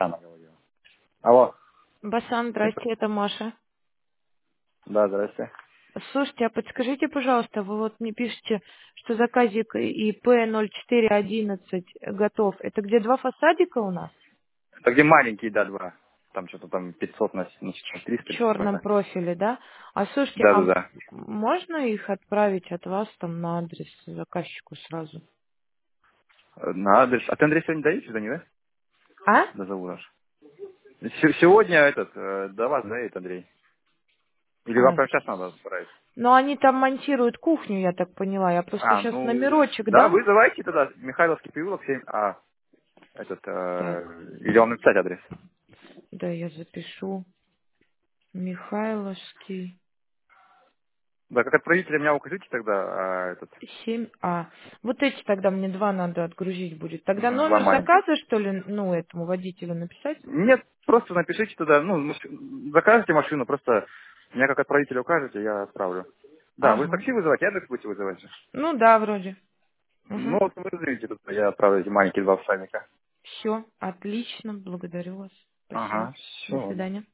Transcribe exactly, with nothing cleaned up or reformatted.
Башана говорила. Алло. Басан, здрасте, это Маша. Да, здрасте. Слушайте, а подскажите, пожалуйста, вы вот мне пишете, что заказик ИП ноль четыре одиннадцать готов. Это где два фасадика у нас? Это где маленькие, да, два. Там что-то там пятьсот на, на В триста или черном сколько. профиле, да? А слушайте, Да, да, а да. можно их отправить от вас там на адрес заказчику сразу? Э, На адрес. А ты Андрей сегодня доедешь сюда, не да? А? Дозову наш. Се- Сегодня этот, э, до вас доедет Андрей. Или вам А, прямо сейчас надо отправить? ну они там монтируют кухню, я так поняла. Я просто А, сейчас ну, номерочек да, дам. вызывайте тогда. Михайловский переулок семь А. Этот, Так, э, или вам написать адрес. да, я запишу. Михайловский. Да, как отправителя меня укажите тогда, а, этот, семь А. Вот эти тогда мне два надо отгрузить будет. Тогда м, два номер маленьких. заказа, что ли, ну, этому водителю написать? Нет, просто напишите туда, ну, маш- закажете машину, просто меня как отправителя укажете, я отправлю. Да, вы Ага. такси вызываете, адрес будете вызывать же. Ну да, вроде. Ну, Угу. вот вызовите, тут я отправлю эти маленькие два всадника. Все, отлично, благодарю вас. Спасибо. Ага, До все. свидания.